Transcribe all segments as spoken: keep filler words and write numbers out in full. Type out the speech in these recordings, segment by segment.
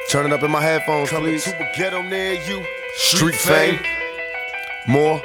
Turn it up in my headphones, Coming please. to a ghetto near you. Street fame. More.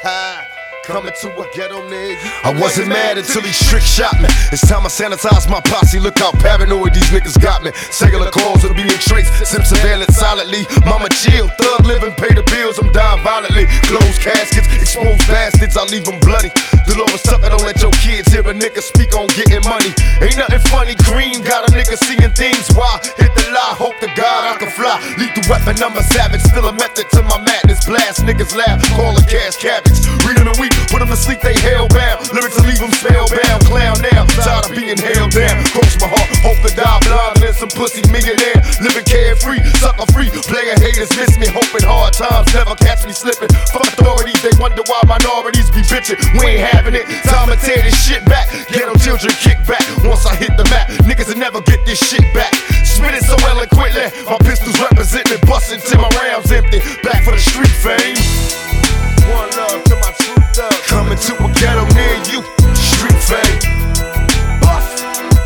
Coming to a ghetto near you. I wasn't mad until he trick shot me. It's time I sanitize my posse. Look how paranoid these niggas got me. Cellular calls are being traced. Sim surveillance silently. Mama chill, thug living, pay the bills. I'm dying violently. Closed caskets, exposed bastards. I leave them bloody. The Lord was tucking, don't let your kids hear a nigga speak on getting money. Ain't nothing funny. Green got a nigga seeing things. Why? Hit the lie, hope to God I can fly. Lethal weapon, I'm a savage. Still a method to my madness. Blast niggas laugh, call a cash cabbage. Read them and weep. Put them to sleep, they hellbound. Lyrics to leave them spellbound. Clown now, tired of being held down. Cross my heart, hope to die blind. And then some pussy millionaire. Living carefree, sucker free. Player haters miss me, hoping hard times never catch me slipping. Fuck authorities, they wonder why minorities be bitching. We ain't having it, time to tear this shit back. Ghetto children kick back. Once I hit the map, niggas will never get this shit back. Spit it so eloquently, my pistols represent me. Bustin' till my rounds empty. Back for the street fame. One love to my true thugs. Coming to a ghetto near you, street fame. Bust.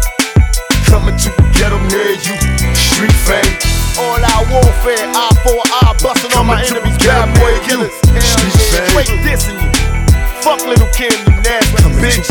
Coming to a ghetto near you, street fame. All out warfare, eye for eye, busting on my Coming to enemies, a ghetto bad boy near you, killers. street Hell yeah, fame. straight dissing you. Fuck Little Kim, you nasty bitch.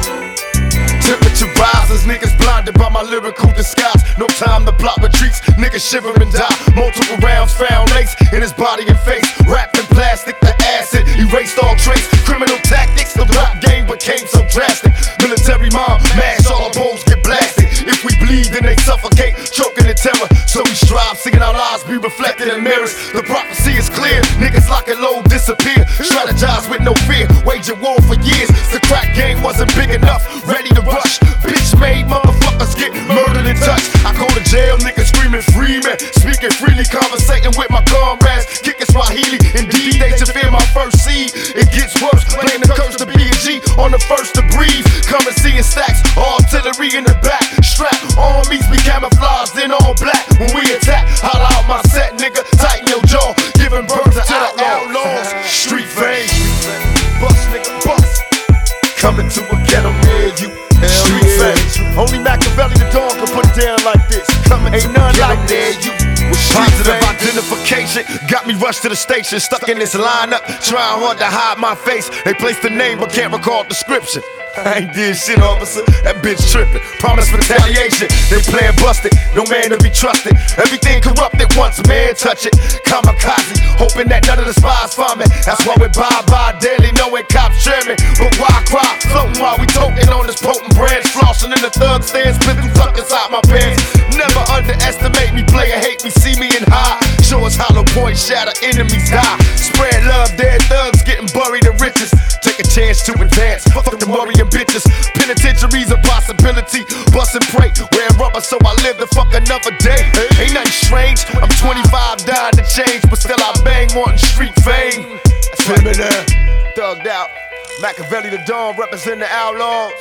Temperature rises, niggas blinded by my lyrical disguise. No time to plot retreats, niggas shiver and die. Multiple rounds found lace in his body and face. Wrapped in plastic, the acid erased all trace. Criminal tactics, the rap game became so drastic. Military mom, mash, all our bows get blasted. If we bleed, then they suffocate, choking in terror. So we strive, seeing our lives be reflected in mirrors. The prophecy is clear, niggas lock and low disappear. Strategize with no fear, waging war for years. The crack game wasn't big enough, ready to rush. Bitch made motherfuckers get murdered in touch. I go to jail, niggas screaming free man. Speaking freely, conversating with my comrades. Kicking Swahili, indeed they should fear my first seed. It gets worse, playing the curse to be a G on the first to breathe. Come and see in stacks, artillery in the back. Strap, armies be camouflaged in all black. When we attack, holla out my set, nigga. Tighten your jaw, giving birth to the outlaws. Street fame, Bust, nigga, bust. coming to a ghetto near you. Street fame. Only Machiavelli the Dawn can put it down like this. Coming Ain't to none ghetto like near this. you. Positive identification got me rushed to the station. Stuck in this lineup, trying hard to hide my face. They placed the name but can't recall description. I ain't did shit, officer. That bitch tripping. Promise retaliation. They playing busted. No man to be trusted. Everything corrupted once man touch it. Kamikaze, hoping that none of the spies find me. That's why we bye bye daily, knowing cops cheering. But why cry? Floating while we toting on this potent branch. Flossing in the thug stands, pistol tucked inside my pants. Never underestimate me, player hate me, see me in high. Show us hollow points, shatter enemies die. Spread love, dead thugs getting buried in riches. Take a chance to advance, fuck the worrying bitches. Penitentiary's a possibility. Bust and pray, wearing rubber so I live to fuck another day. Ain't nothing strange, I'm twenty-five, dying to change, but still I bang wanting street fame. Feel me now? Thugged out. Machiavelli the Dawn represent the outlaws.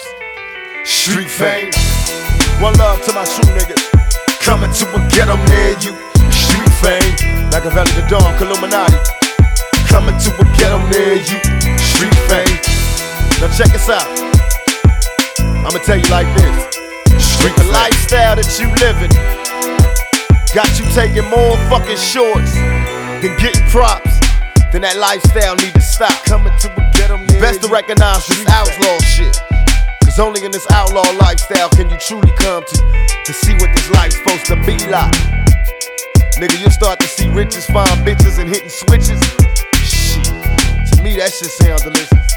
Street fame. One love to my true niggas. Coming to a ghetto near you. Street fame. Machiavelli the Dawn, Illuminati. Coming to a ghetto near you. Street fame. Now check us out. I'ma tell you like this. Street The fame. lifestyle that you living got you taking more fucking shorts than getting props. Then that lifestyle need to stop. Coming to a ghetto near Best to recognize this outlaw shit. Cause only in this outlaw lifestyle can you truly come to to see what this life's supposed to be like. Nigga, you'll start to see riches, fine bitches, and hitting switches. Shit. To me, that shit sound delicious.